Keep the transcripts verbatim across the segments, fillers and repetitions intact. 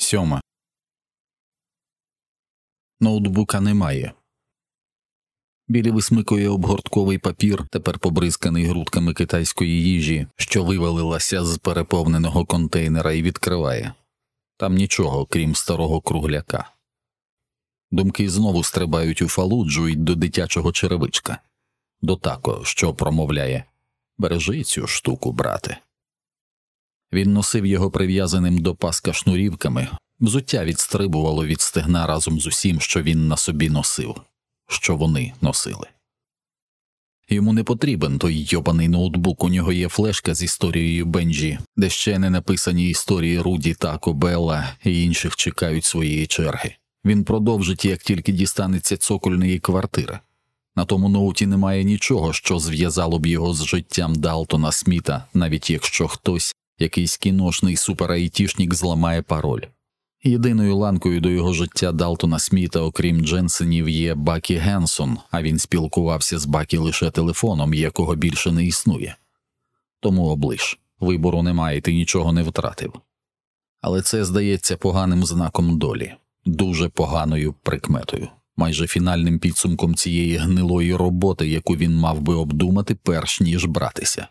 сьома. Ноутбука немає. Білі висмикує обгортковий папір, тепер побризканий грудками китайської їжі, що вивалилася з переповненого контейнера, і відкриває. Там нічого, крім старого кругляка. Думки знову стрибають у Фалуджу й до дитячого черевичка. До тако, що промовляє: «Бережи цю штуку, брате». Він носив його прив'язаним до паска шнурівками, взуття відстрибувало від стегна разом з усім, що він на собі носив, що вони носили. Йому не потрібен той йобаний ноутбук, у нього є флешка з історією Бенджі, де ще не написані історії Руді, Тако, Белла і інших чекають своєї черги. Він продовжить, як тільки дістанеться цокольної квартири. На тому ноуті немає нічого, що зв'язало б його з життям Далтона Сміта, навіть якщо хтось, якийсь кіношний супер-айтішник, зламає пароль. Єдиною ланкою до його життя Далтона Сміта, окрім Дженсенів, є Бакі Генсон, а він спілкувався з Бакі лише телефоном, якого більше не існує. Тому оближ, вибору немає, ти нічого не втратив. Але це здається поганим знаком долі, дуже поганою прикметою, майже фінальним підсумком цієї гнилої роботи, яку він мав би обдумати, перш ніж братися.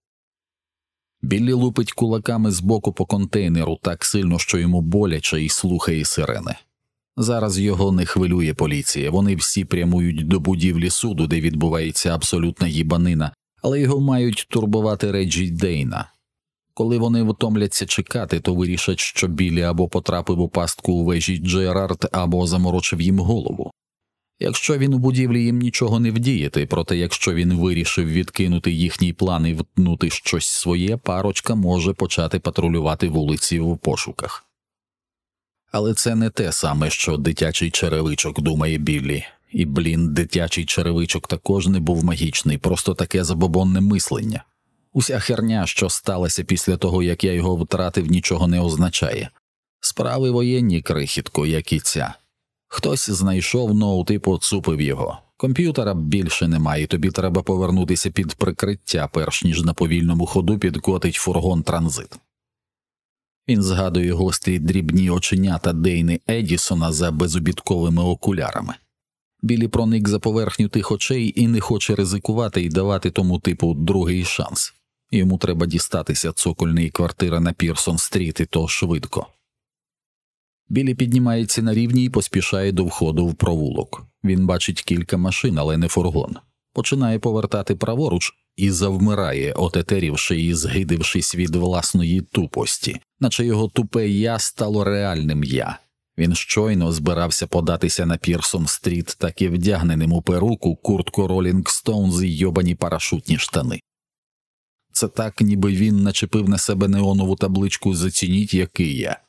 Біллі лупить кулаками збоку по контейнеру так сильно, що йому боляче, і слухає сирени. Зараз його не хвилює поліція, вони всі прямують до будівлі суду, де відбувається абсолютна їбанина, але його мають турбувати Реджі Дейна. Коли вони втомляться чекати, то вирішать, що Біллі або потрапив у пастку у вежі Джерард, або заморочив їм голову. Якщо він у будівлі, їм нічого не вдіяти, проте якщо він вирішив відкинути їхній план і втнути щось своє, парочка може почати патрулювати вулиці в пошуках. Але це не те саме, що дитячий черевичок, думає Біллі. І, блін, дитячий черевичок також не був магічний, просто таке забобонне мислення. Уся херня, що сталася після того, як я його втратив, нічого не означає. Справи воєнні, крихітко, як і ця. Хтось знайшов ноут і поцупив його. Комп'ютера більше немає, тобі треба повернутися під прикриття, перш ніж на повільному ходу підкотить фургон транзит. Він згадує гострі дрібні оченята Дейни Едісона за безобідковими окулярами. Біллі проник за поверхню тих очей і не хоче ризикувати і давати тому типу другий шанс. Йому треба дістатися цокольної квартири на Пірсон-стріт, і то швидко. Біллі піднімається на рівні і поспішає до входу в провулок. Він бачить кілька машин, але не фургон. Починає повертати праворуч і завмирає, отетерівши і згидившись від власної тупості, наче його тупе «я» стало реальним «я». Він щойно збирався податися на Пірсон-стріт, так і вдягненим у перуку, куртку Ролінг Стоунз і йобані парашутні штани. Це так, ніби він начепив на себе неонову табличку «Зацініть, який я».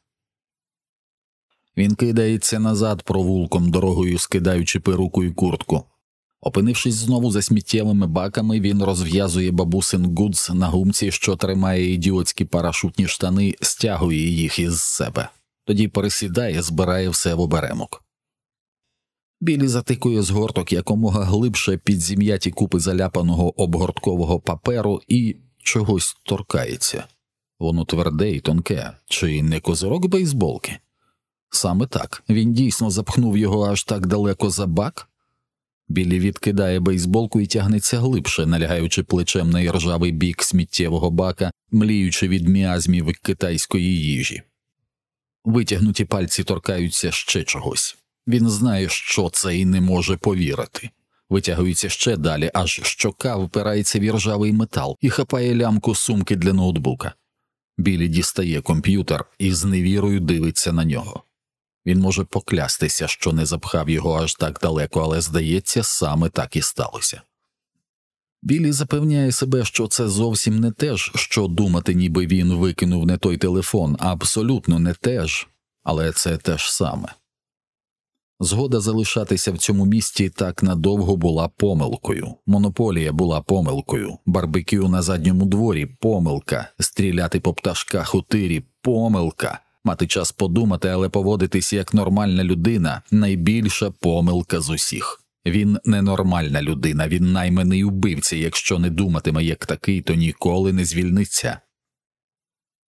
Він кидається назад провулком, дорогою скидаючи перуку і куртку. Опинившись знову за сміттєвими баками, він розв'язує бабусин гудз на гумці, що тримає ідіотські парашутні штани, стягує їх із себе. Тоді пересідає, збирає все в оберемок. Біллі затикує згорток якомога глибше під зім'яті купи заляпаного обгорткового паперу і чогось торкається. Воно тверде і тонке. Чи не козирок бейсболки? Саме так. Він дійсно запхнув його аж так далеко за бак? Біллі відкидає бейсболку і тягнеться глибше, налягаючи плечем на іржавий бік сміттєвого бака, мліючи від міазмів китайської їжі. Витягнуті пальці торкаються ще чогось. Він знає, що це, і не може повірити. Витягується ще далі, аж щока впирається в іржавий метал і хапає лямку сумки для ноутбука. Біллі дістає комп'ютер і з невірою дивиться на нього. Він може поклястися, що не запхав його аж так далеко, але, здається, саме так і сталося. Біллі запевняє себе, що це зовсім не те ж, що думати, ніби він викинув не той телефон, а абсолютно не те ж, але це те ж саме. Згода залишатися в цьому місті так надовго була помилкою. Монополія була помилкою. Барбекю на задньому дворі – помилка. Стріляти по пташках у тирі – помилка. Мати час подумати, але поводитись як нормальна людина – найбільша помилка з усіх. Він ненормальна людина, він найманий убивця, якщо не думатиме як такий, то ніколи не звільниться.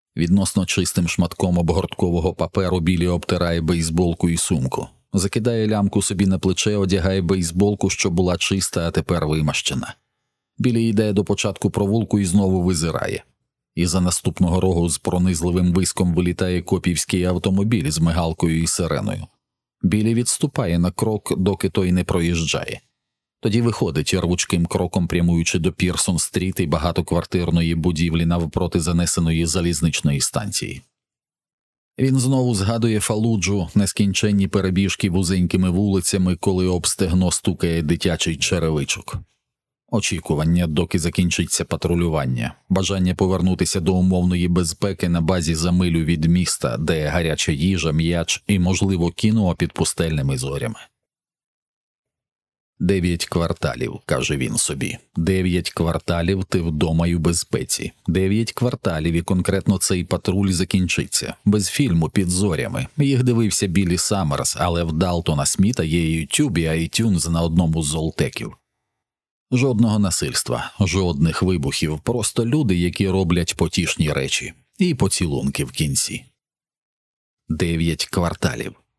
Відносно чистим шматком обгорткового паперу Білі обтирає бейсболку і сумку. Закидає лямку собі на плече, одягає бейсболку, що була чиста, а тепер вимащена. Білі йде до початку провулку і знову визирає. І за наступного рогу з пронизливим виском вилітає копівський автомобіль з мигалкою і сиреною. Білі відступає на крок, доки той не проїжджає. Тоді виходить рвучким кроком, прямуючи до Пірсон-стріт і багатоквартирної будівлі навпроти занесеної залізничної станції. Він знову згадує Фалуджу, нескінченні перебіжки вузенькими вулицями, коли об стегно стукає дитячий черевичок. Очікування, доки закінчиться патрулювання, бажання повернутися до умовної безпеки на базі за милю від міста, де гаряча їжа, м'яч і, можливо, кіно під пустельними зорями. Дев'ять кварталів, каже він собі. Дев'ять кварталів ти вдома й у безпеці. Дев'ять кварталів і конкретно цей патруль закінчиться. Без фільму під зорями. Їх дивився Білі Саммерс, але в Далтона Сміта є YouTube і iTunes на одному з золтеків. Жодного насильства, жодних вибухів, просто люди, які роблять потішні речі. І поцілунки в кінці. Дев'ять кварталів.